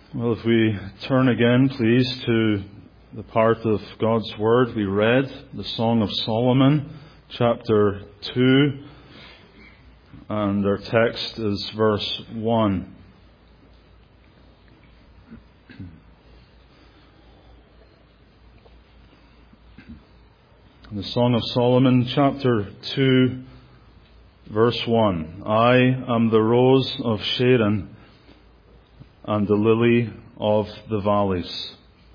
Well, if we turn again, please, to the part of God's Word we read, the Song of Solomon, chapter 2, and our text is verse 1. The Song of Solomon, chapter 2, verse 1. I am the rose of Sharon and the lily of the valleys.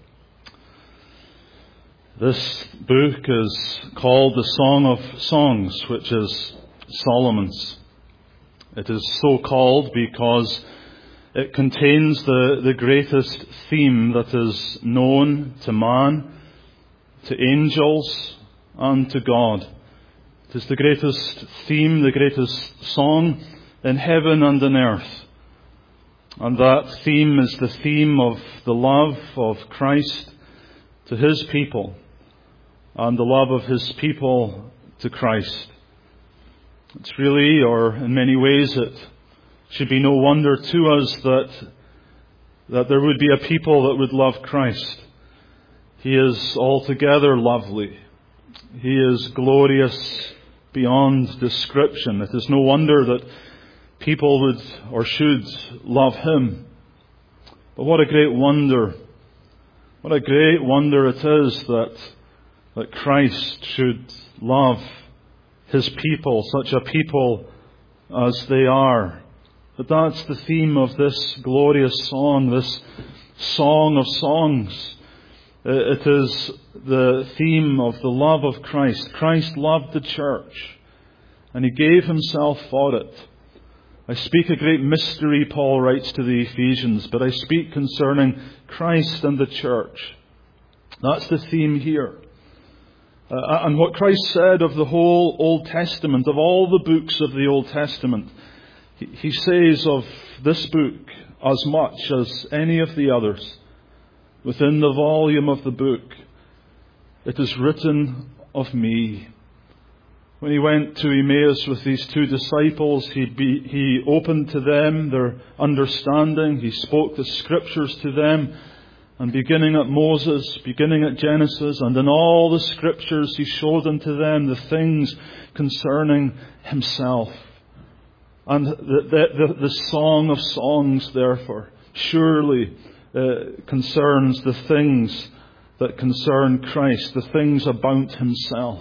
This book is called the Song of Songs, which is Solomon's. It is so called because it contains the greatest theme that is known to man, to angels, and to God. It is the greatest theme, the greatest song in heaven and in earth. And that theme is the theme of the love of Christ to His people and the love of His people to Christ. It's really, or in many ways, it should be no wonder to us that there would be a people that would love Christ. He is altogether lovely. He is glorious beyond description. It is no wonder that people would or should love Him. But what a great wonder it is that Christ should love His people, such a people as they are. But that's the theme of this glorious song, this Song of Songs. It is the theme of the love of Christ. Christ loved the church, and He gave Himself for it. I speak a great mystery, Paul writes to the Ephesians, but I speak concerning Christ and the church. That's the theme here. And what Christ said of the whole Old Testament, of all the books of the Old Testament, He says of this book as much as any of the others. Within the volume of the book, it is written of me. When He went to Emmaus with these two disciples, He opened to them their understanding. He spoke the Scriptures to them. And beginning at Moses, beginning at Genesis, and in all the Scriptures, He showed unto them the things concerning Himself. And the Song of Songs, therefore, surely concerns the things that concern Christ, the things about Himself.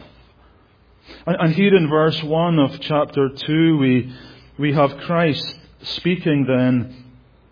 And here in verse 1 of chapter 2, we have Christ speaking then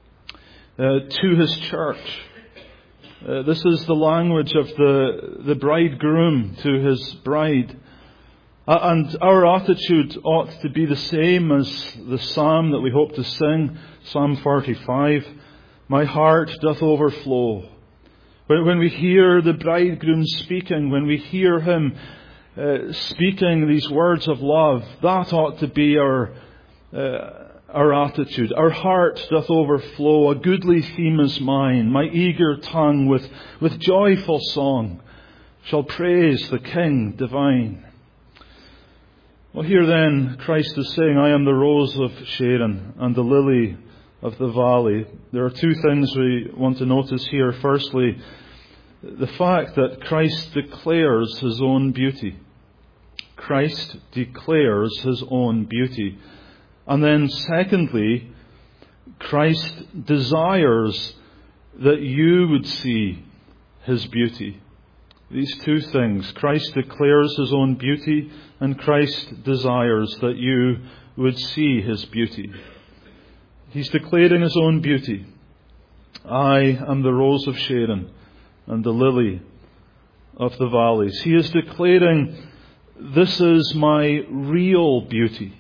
to His church. This is the language of the bridegroom to his bride. And our attitude ought to be the same as the psalm that we hope to sing, Psalm 45. My heart doth overflow. When we hear the bridegroom speaking, when we hear him speaking these words of love, that ought to be our attitude. Our heart doth overflow. A goodly theme is mine. My eager tongue with joyful song shall praise the King divine. Well, here then Christ is saying, I am the rose of Sharon and the lily of the valley. There are two things we want to notice here. Firstly, the fact that Christ declares His own beauty. Christ declares His own beauty. And then secondly, Christ desires that you would see His beauty. These two things. Christ declares His own beauty, and Christ desires that you would see His beauty. He's declaring His own beauty. I am the rose of Sharon and the lily of the valleys. He is declaring, this is my real beauty.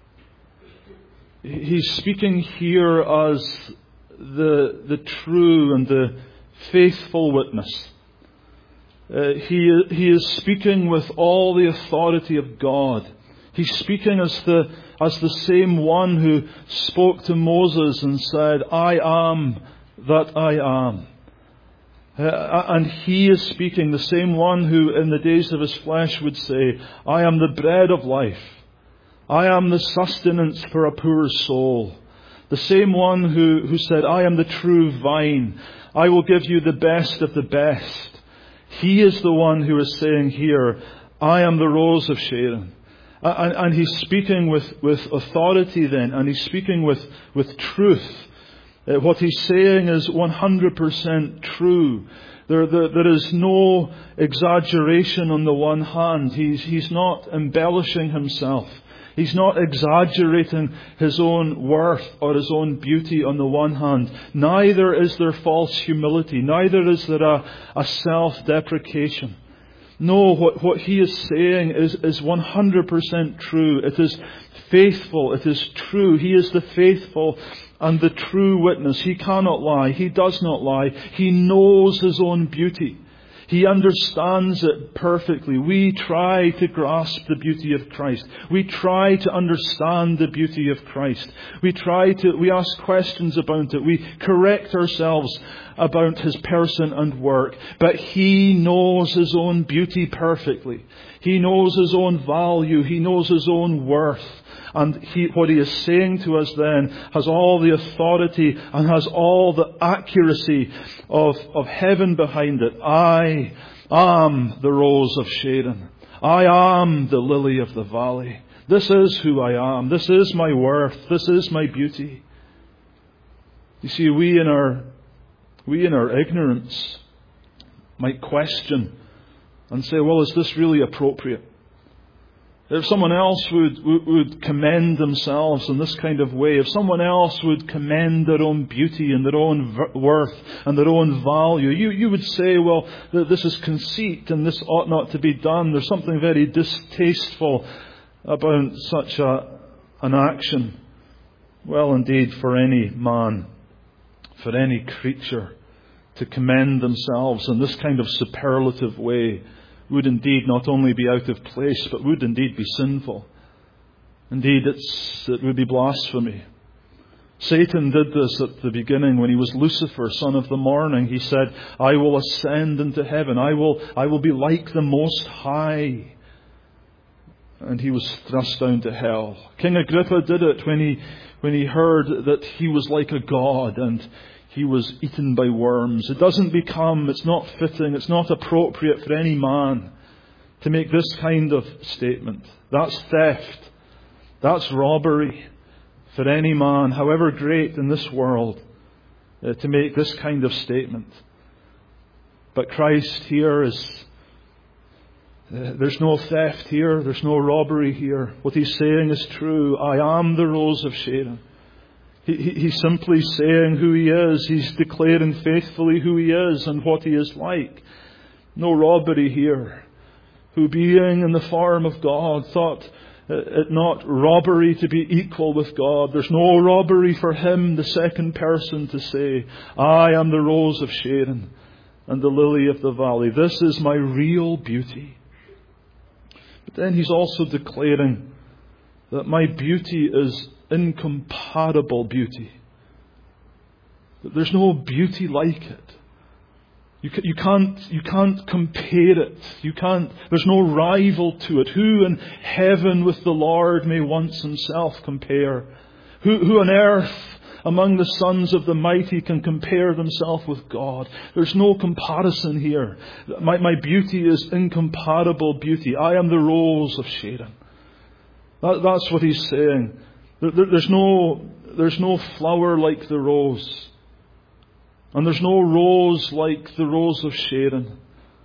He's speaking here as the true and the faithful witness. He is speaking with all the authority of God. He's speaking as the same one who spoke to Moses and said, I am that I am. And He is speaking, the same one who in the days of His flesh would say, I am the bread of life. I am the sustenance for a poor soul. The same one who said, I am the true vine. I will give you the best of the best. He is the one who is saying here, I am the rose of Sharon. And he's speaking with authority then, and he's speaking with truth. What he's saying is 100% true. There is no exaggeration on the one hand. He's not embellishing himself. He's not exaggerating his own worth or his own beauty on the one hand. Neither is there false humility. Neither is there a self-deprecation. No, what he is saying is 100% true. It is faithful. It is true. He is the faithful and the true witness. He cannot lie. He does not lie. He knows his own beauty. He understands it perfectly. We try to grasp the beauty of Christ. We try to understand the beauty of Christ. We ask questions about it. We correct ourselves about his person and work. But he knows his own beauty perfectly. He knows his own value. He knows his own worth. And what he is saying to us then has all the authority and has all the accuracy of heaven behind it. I am the rose of Sharon. I am the lily of the valley. This is who I am. This is my worth. This is my beauty. You see, we in our ignorance might question and say, well, is this really appropriate? If someone else would commend themselves in this kind of way, if someone else would commend their own beauty and their own worth and their own value, you would say, well, this is conceit and this ought not to be done. There's something very distasteful about such an action. Well, indeed, for any man, for any creature to commend themselves in this kind of superlative way would indeed not only be out of place, but would indeed be sinful. Indeed, it would be blasphemy. Satan did this at the beginning when he was Lucifer, son of the morning. He said, I will ascend into heaven. I will be like the Most High. And he was thrust down to hell. King Agrippa did it when he heard that he was like a god and he was eaten by worms. It's not fitting, it's not appropriate for any man to make this kind of statement. That's theft. That's robbery for any man, however great in this world, to make this kind of statement. But Christ here there's no theft here, there's no robbery here. What he's saying is true. I am the rose of Sharon. He's simply saying who he is. He's declaring faithfully who he is and what he is like. No robbery here. Who being in the form of God thought it not robbery to be equal with God. There's no robbery for him, the second person, to say, I am the rose of Sharon and the lily of the valley. This is my real beauty. But then he's also declaring that my beauty is incomparable beauty. That there's no beauty like it. You can't compare it. There's no rival to it. Who in heaven with the Lord may once himself compare? Who on earth among the sons of the mighty can compare themselves with God? There's no comparison here. My beauty is incomparable beauty. I am the rose of Sharon. That's what he's saying. There's no flower like the rose. And there's no rose like the rose of Sharon.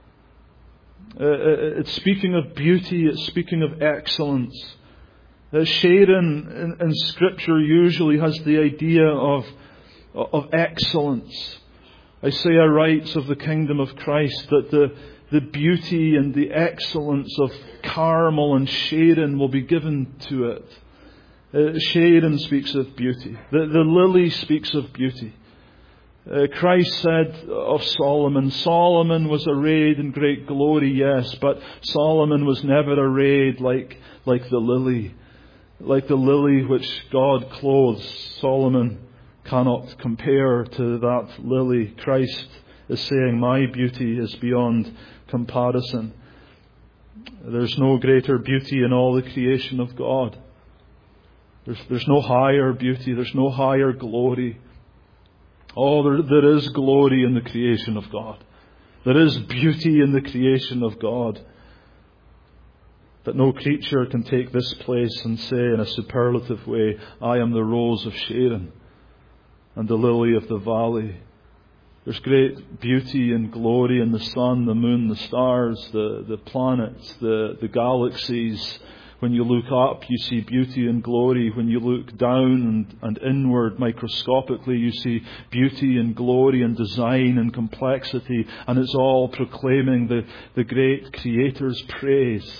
It's speaking of beauty, it's speaking of excellence. Sharon in Scripture usually has the idea of excellence. Isaiah writes of the kingdom of Christ that the beauty and the excellence of Carmel and Sharon will be given to it. Sharon speaks of beauty. The lily speaks of beauty. Christ said of Solomon was arrayed in great glory, yes, but Solomon was never arrayed like the lily. Like the lily which God clothes, Solomon cannot compare to that lily. Christ is saying, my beauty is beyond comparison. There's no greater beauty in all the creation of God. There's no higher beauty. There's no higher glory. Oh, there is glory in the creation of God. There is beauty in the creation of God. But no creature can take this place and say in a superlative way, I am the rose of Sharon and the lily of the valley. There's great beauty and glory in the sun, the moon, the stars, the planets, the galaxies. When you look up, you see beauty and glory. When you look down and inward microscopically, you see beauty and glory and design and complexity. And it's all proclaiming the great Creator's praise.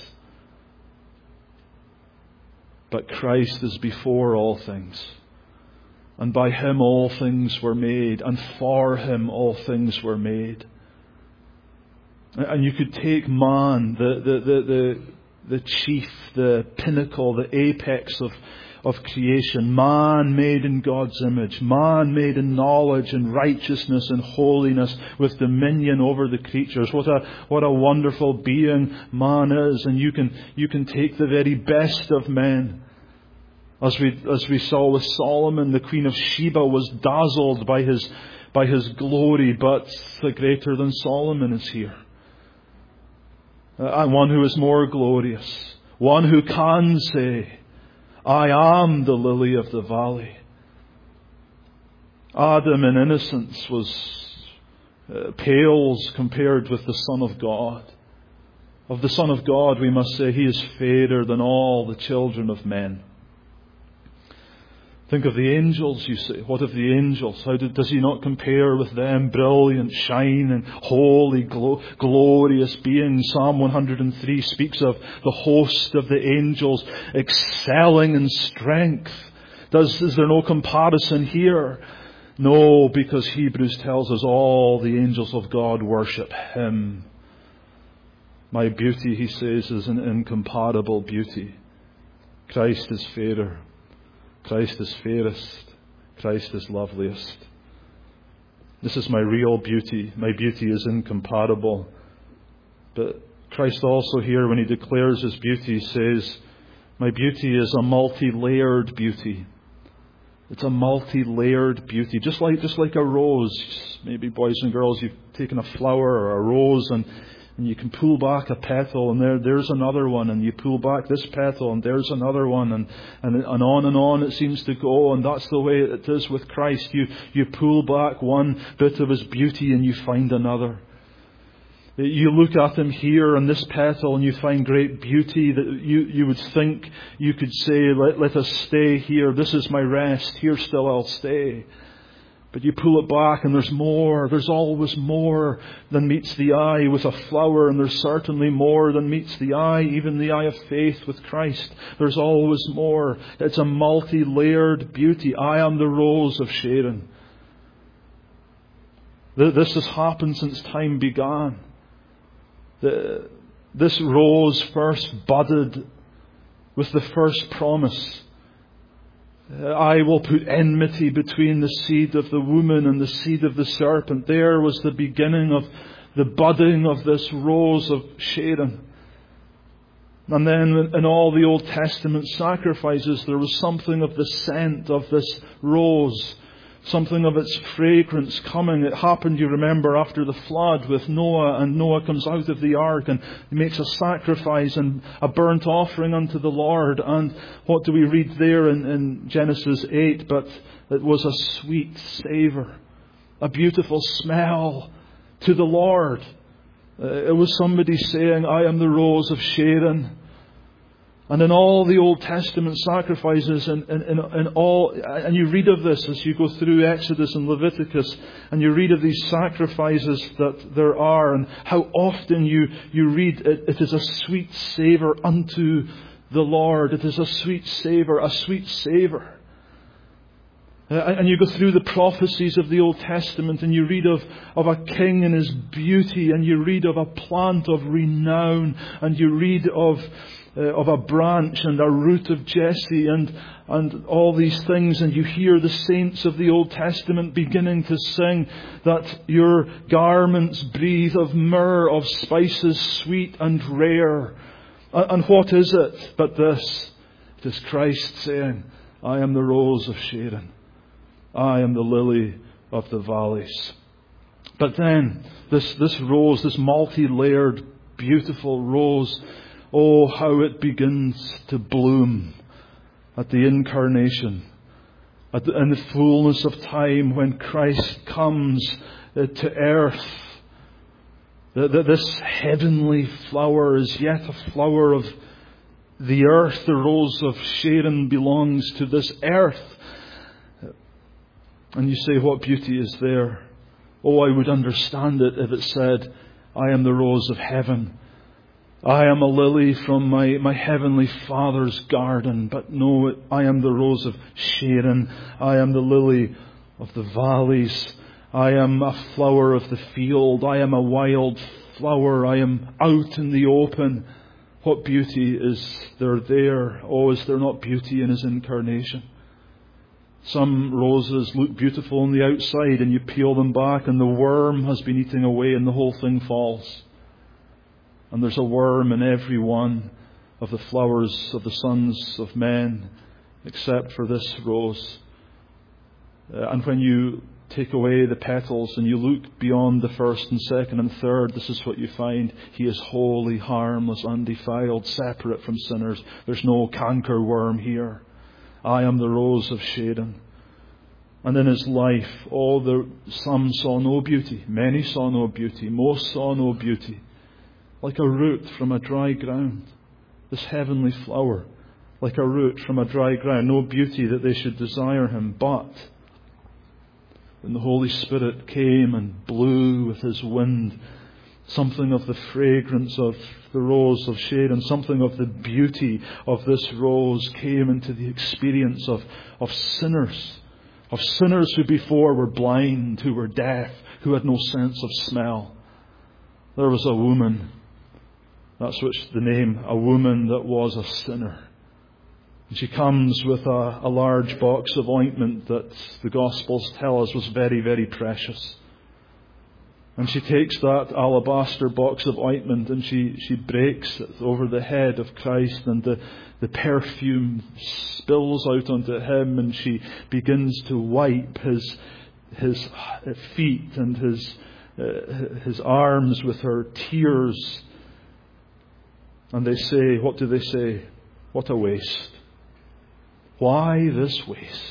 But Christ is before all things. And by Him all things were made. And for Him all things were made. And you could take man, the chief, the pinnacle, the apex of creation. Man made in God's image. Man made in knowledge and righteousness and holiness with dominion over the creatures. What a wonderful being man is. And you can take the very best of men. As we saw with Solomon, the Queen of Sheba was dazzled by his glory, but the greater than Solomon is here. And one who is more glorious. One who can say, I am the lily of the valley. Adam in innocence pales compared with the Son of God. Of the Son of God we must say He is fairer than all the children of men. Think of the angels, you say. What of the angels? Does He not compare with them? Brilliant, shining, holy, glorious beings. Psalm 103 speaks of the host of the angels excelling in strength. Is there no comparison here? No, because Hebrews tells us all the angels of God worship Him. My beauty, he says, is an incomparable beauty. Christ is fairer. Christ is fairest. Christ is loveliest. This is my real beauty. My beauty is incomparable. But Christ also here, when He declares His beauty, says, my beauty is a multi-layered beauty. It's a multi-layered beauty. Just like a rose. Maybe boys and girls, you've taken a flower or a rose and you can pull back a petal and there's another one, and you pull back this petal and there's another one, and on it seems to go. And that's the way it is with Christ. You pull back one bit of His beauty and you find another. You look at Him here on this petal and you find great beauty that you would think you could say, let us stay here. This is my rest. Here still I'll stay. But you pull it back and there's more. There's always more than meets the eye with a flower, and there's certainly more than meets the eye, even the eye of faith with Christ. There's always more. It's a multi-layered beauty. I am the rose of Sharon. This has happened since time began. This rose first budded with the first promise. I will put enmity between the seed of the woman and the seed of the serpent. There was the beginning of the budding of this rose of Sharon. And then in all the Old Testament sacrifices, there was something of the scent of this rose. Something of its fragrance coming. It happened, you remember, after the flood with Noah, and Noah comes out of the ark and he makes a sacrifice and a burnt offering unto the Lord. And what do we read there in Genesis 8? But it was a sweet savour, a beautiful smell to the Lord. It was somebody saying, I am the rose of Sharon. And in all the Old Testament sacrifices, and you read of this as you go through Exodus and Leviticus, and you read of these sacrifices that there are, and how often you read it is a sweet savour unto the Lord. It is a sweet savour, a sweet savour. And you go through the prophecies of the Old Testament, and you read of a king and his beauty, and you read of a plant of renown, and you read of a branch and a root of Jesse and all these things, and you hear the saints of the Old Testament beginning to sing that your garments breathe of myrrh, of spices sweet and rare. And what is it but this? It is Christ saying, I am the rose of Sharon. I am the lily of the valleys. But then, this rose, this multi-layered, beautiful rose, oh, how it begins to bloom at the incarnation, in the fullness of time when Christ comes to earth. This heavenly flower is yet a flower of the earth. The rose of Sharon belongs to this earth. And you say, what beauty is there? Oh, I would understand it if it said, I am the rose of heaven. I am a lily from my heavenly Father's garden. But no, I am the rose of Sharon. I am the lily of the valleys. I am a flower of the field. I am a wild flower. I am out in the open. What beauty is there? Oh, is there not beauty in His incarnation? Some roses look beautiful on the outside, and you peel them back and the worm has been eating away and the whole thing falls. And there's a worm in every one of the flowers of the sons of men, except for this rose. And when you take away the petals and you look beyond the first and second and third, this is what you find. He is holy, harmless, undefiled, separate from sinners. There's no canker worm here. I am the rose of Sharon. And in His life, some saw no beauty. Many saw no beauty. Most saw no beauty. Like a root from a dry ground. This heavenly flower, like a root from a dry ground. No beauty that they should desire Him. But when the Holy Spirit came and blew with His wind, something of the fragrance of the rose of Sharon, something of the beauty of this rose came into the experience of sinners. Of sinners who before were blind, who were deaf, who had no sense of smell. There was a woman, that's which the name, a woman that was a sinner. And she comes with a large box of ointment that the Gospels tell us was very, very precious. And she takes that alabaster box of ointment and she breaks it over the head of Christ, and the perfume spills out onto Him, and she begins to wipe His feet and His arms with her tears. And they say, what do they say? What a waste. Why this waste?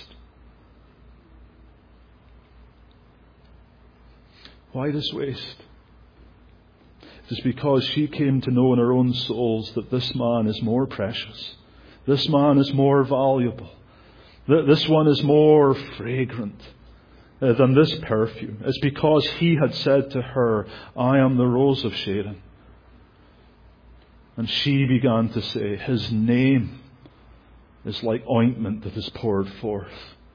Why this waste? It is because she came to know in her own souls that this man is more precious. This man is more valuable. That this one is more fragrant than this perfume. It's because he had said to her, I am the rose of Sharon. And she began to say, His name is like ointment that is poured forth.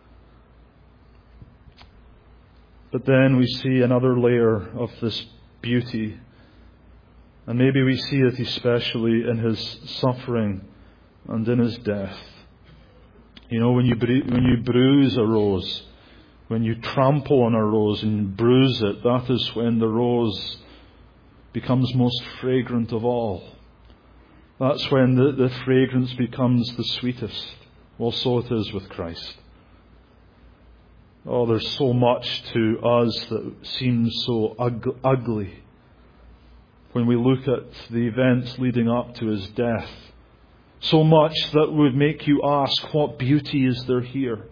But then we see another layer of this beauty. And maybe we see it especially in His suffering and in His death. You know, when you bruise a rose, when you trample on a rose and bruise it, that is when the rose becomes most fragrant of all. That's when the fragrance becomes the sweetest. Well, so it is with Christ. Oh, there's so much to us that seems so ugly when we look at the events leading up to His death. So much that would make you ask, what beauty is there here?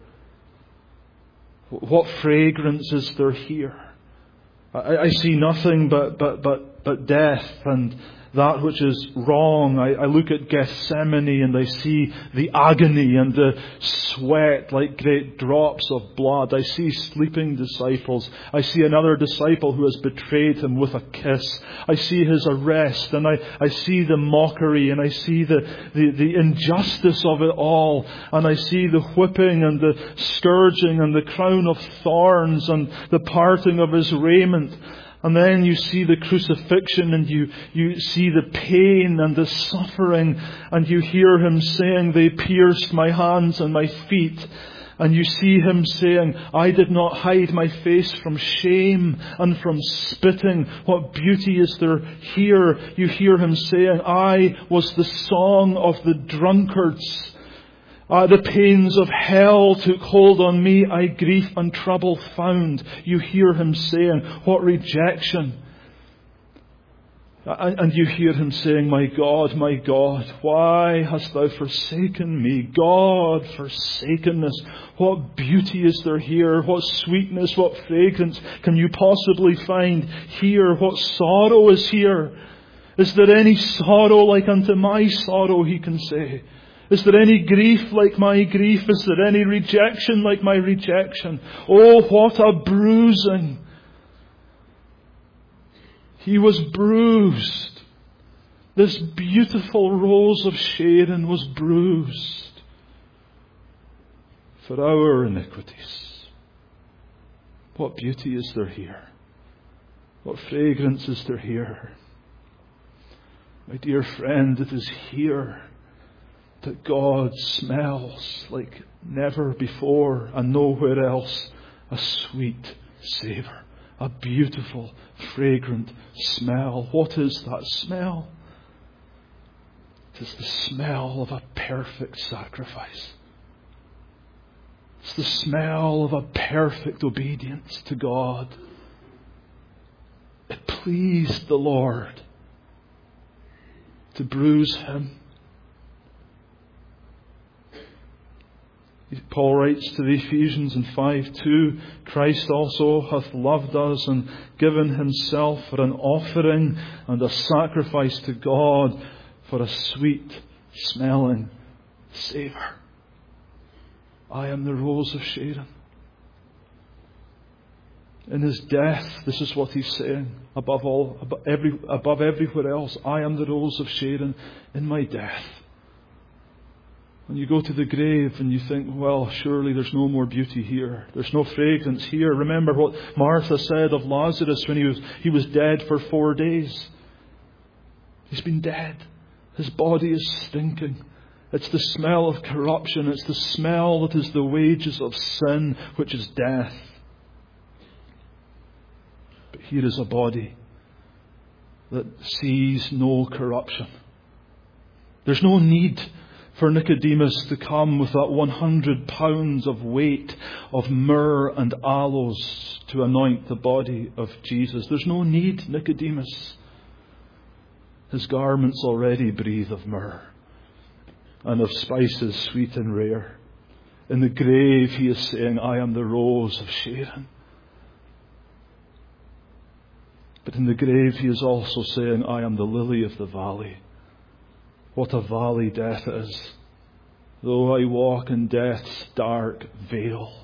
What fragrance is there here? I see nothing but death and that which is wrong. I look at Gethsemane and I see the agony and the sweat like great drops of blood. I see sleeping disciples. I see another disciple who has betrayed Him with a kiss. I see His arrest, and I see the mockery, and I see the injustice of it all. And I see the whipping and the scourging and the crown of thorns and the parting of His raiment. And then you see the crucifixion, and you see the pain and the suffering, and you hear Him saying, they pierced my hands and my feet. And you see Him saying, I did not hide my face from shame and from spitting. What beauty is there here? You hear Him saying, I was the song of the drunkards. The pains of hell took hold on me. I grief and trouble found. You hear him saying, what rejection. And you hear him saying, my God, why hast thou forsaken me? God, forsakenness. What beauty is there here? What sweetness, what fragrance can you possibly find here? What sorrow is here? Is there any sorrow like unto my sorrow, he can say. Is there any grief like my grief? Is there any rejection like my rejection? Oh, what a bruising! He was bruised. This beautiful rose of Sharon was bruised for our iniquities. What beauty is there here? What fragrance is there here? My dear friend, it is here that God smells like never before and nowhere else. A sweet savour. A beautiful, fragrant smell. What is that smell? It is the smell of a perfect sacrifice. It's the smell of a perfect obedience to God. It pleased the Lord to bruise him. Paul writes to the Ephesians in 5:2, Christ also hath loved us and given himself for an offering and a sacrifice to God for a sweet smelling savour. I am the rose of Sharon. In his death, this is what he's saying. Above everywhere else, I am the rose of Sharon in my death. When you go to the grave and you think, well, surely there's no more beauty here. There's no fragrance here. Remember what Martha said of Lazarus when he was dead for 4 days. He's been dead. His body is stinking. It's the smell of corruption. It's the smell that is the wages of sin, which is death. But here is a body that sees no corruption. There's no need for Nicodemus to come with that 100 pounds of weight of myrrh and aloes to anoint the body of Jesus. There's no need, Nicodemus. His garments already breathe of myrrh and of spices sweet and rare. In the grave he is saying, I am the rose of Sharon. But in the grave he is also saying, I am the lily of the valley. What a valley death is. Though I walk in death's dark vale.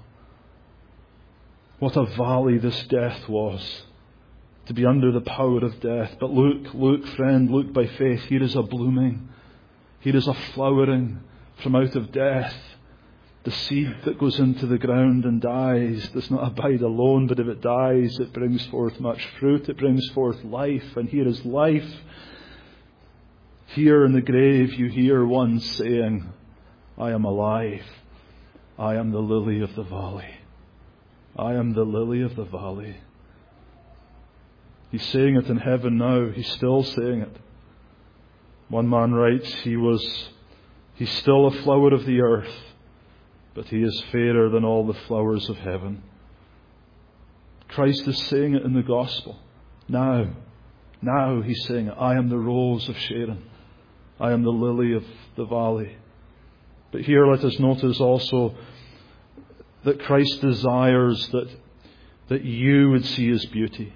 What a valley this death was. To be under the power of death. But look, friend, look by faith. Here is a blooming. Here is a flowering from out of death. The seed that goes into the ground and dies does not abide alone, but if it dies, it brings forth much fruit. It brings forth life. And here is life. Here in the grave you hear one saying, I am alive. I am the lily of the valley. I am the lily of the valley. He's saying it in heaven now. He's still saying it. One man writes, he's still a flower of the earth, but he is fairer than all the flowers of heaven. Christ is saying it in the gospel. Now he's saying it. I am the rose of Sharon. I am the lily of the valley. But here let us notice also that Christ desires that you would see his beauty.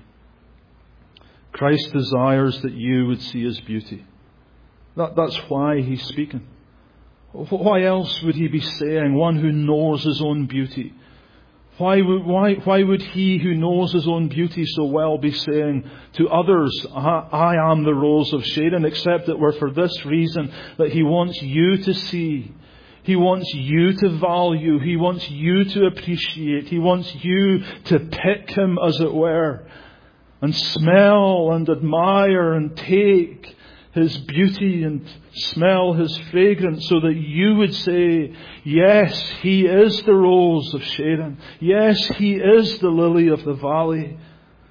Christ desires that you would see his beauty. That's why he's speaking. Why else would he be saying, one who knows his own beauty? Why would he who knows his own beauty so well be saying to others, I am the rose of Sharon, except that were for this reason, that he wants you to see. He wants you to value. He wants you to appreciate. He wants you to pick him, as it were, and smell and admire and take his beauty and smell his fragrance, so that you would say, yes, he is the rose of Sharon. Yes, he is the lily of the valley.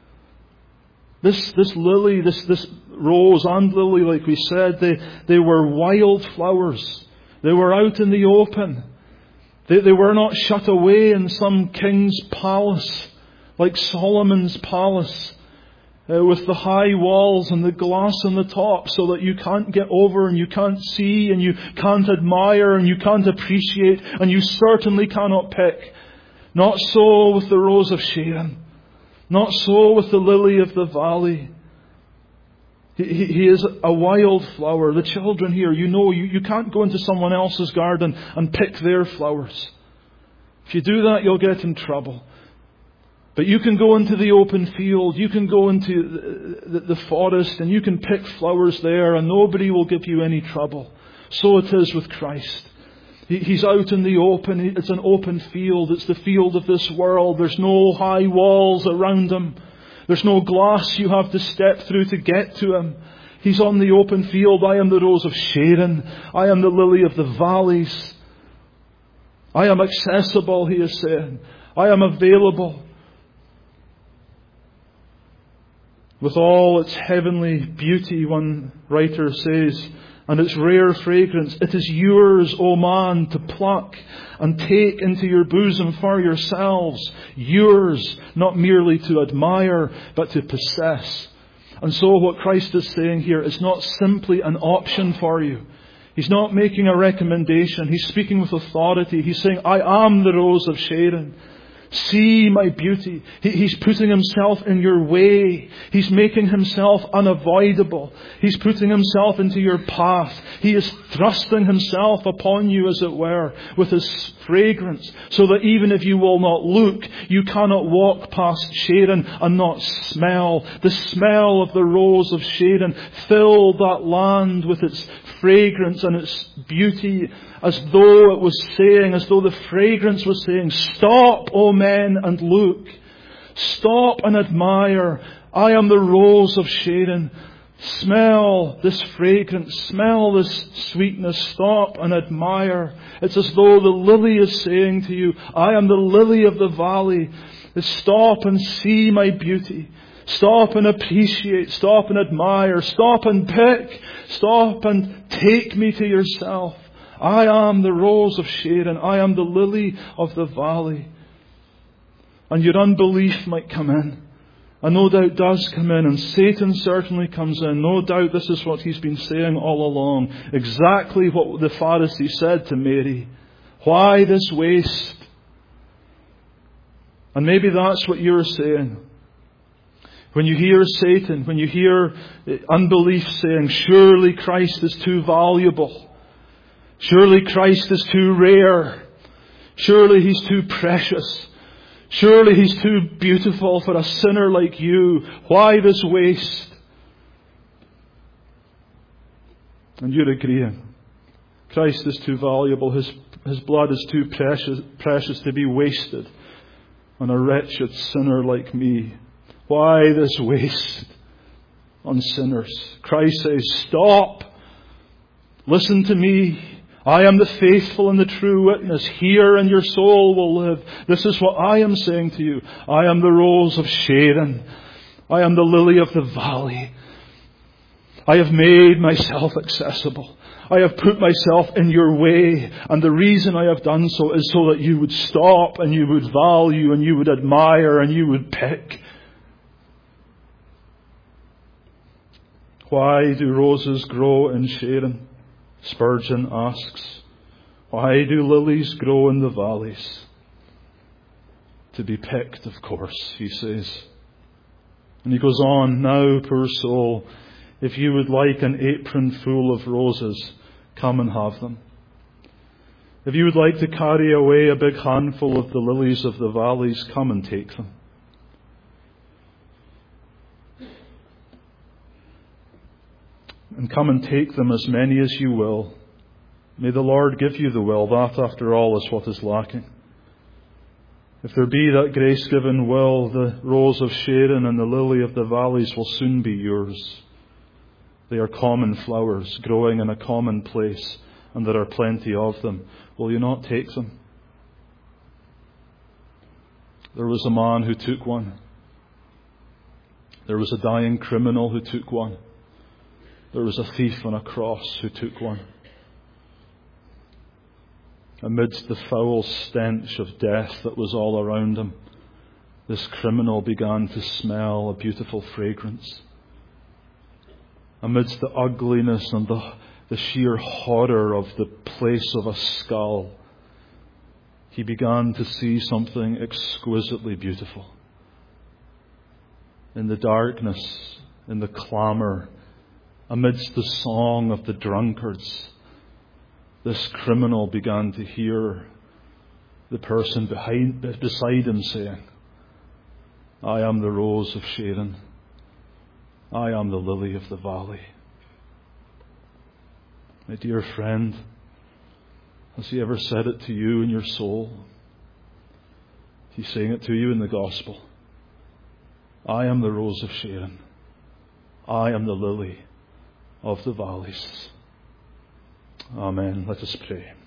This lily, this rose and lily, like we said, they were wild flowers. They were out in the open. They were not shut away in some king's palace, like Solomon's palace, with the high walls and the glass on the top so that you can't get over and you can't see and you can't admire and you can't appreciate and you certainly cannot pick. Not so with the rose of Sharon. Not so with the lily of the valley. He is a wildflower. The children here, you can't go into someone else's garden and pick their flowers. If you do that, you'll get in trouble. But you can go into the open field, you can go into the forest, and you can pick flowers there, and nobody will give you any trouble. So it is with Christ. He's out in the open. It's an open field. It's the field of this world. There's no high walls around Him. There's no glass you have to step through to get to Him. He's on the open field. I am the rose of Sharon. I am the lily of the valleys. I am accessible, He is saying. I am available. With all its heavenly beauty, one writer says, and its rare fragrance, it is yours, O man, to pluck and take into your bosom for yourselves. Yours, not merely to admire, but to possess. And so what Christ is saying here is not simply an option for you. He's not making a recommendation. He's speaking with authority. He's saying, I am the rose of Sharon. See my beauty. He's putting Himself in your way. He's making Himself unavoidable. He's putting Himself into your path. He is thrusting Himself upon you, as it were, with His fragrance, so that even if you will not look, you cannot walk past Sharon and not smell. The smell of the rose of Sharon filled that land with its fragrance and its beauty, as though it was saying, as though the fragrance was saying, stop, O men, and look. Stop and admire. I am the rose of Sharon. Smell this fragrance. Smell this sweetness. Stop and admire. It's as though the lily is saying to you, I am the lily of the valley. Stop and see my beauty. Stop and appreciate. Stop and admire. Stop and pick. Stop and take me to yourself. I am the rose of Sharon. I am the lily of the valley. And your unbelief might come in. And no doubt does come in. And Satan certainly comes in. No doubt this is what he's been saying all along. Exactly what the Pharisee said to Mary. Why this waste? And maybe that's what you're saying. When you hear Satan, when you hear unbelief saying, surely Christ is too valuable. Surely Christ is too rare. Surely He's too precious. Surely He's too beautiful for a sinner like you. Why this waste? And you're agreeing. Christ is too valuable. His blood is too precious to be wasted on a wretched sinner like me. Why this waste on sinners? Christ says, stop. Listen to me. I am the faithful and the true witness. Hear and your soul will live. This is what I am saying to you. I am the rose of Sharon. I am the lily of the valley. I have made myself accessible. I have put myself in your way. And the reason I have done so is so that you would stop and you would value and you would admire and you would pick. Why do roses grow in Sharon? Spurgeon asks. Why do lilies grow in the valleys? To be picked, of course, he says. And he goes on, now, poor soul, if you would like an apron full of roses, come and have them. If you would like to carry away a big handful of the lilies of the valleys, come and take them. And come and take them as many as you will. May the Lord give you the will. That, after all, is what is lacking. If there be that grace-given will, the rose of Sharon and the lily of the valleys will soon be yours. They are common flowers growing in a common place, and there are plenty of them. Will you not take them? There was a man who took one. There was a dying criminal who took one. There was a thief on a cross who took one. Amidst the foul stench of death that was all around him, this criminal began to smell a beautiful fragrance. Amidst the ugliness and the sheer horror of the place of a skull, he began to see something exquisitely beautiful. In the darkness, in the clamour, amidst the song of the drunkards, this criminal began to hear the person beside him saying, I am the rose of Sharon. I am the lily of the valley. My dear friend, has he ever said it to you in your soul? He's saying it to you in the gospel. I am the rose of Sharon. I am the lily of the valleys. Amen. Let us pray.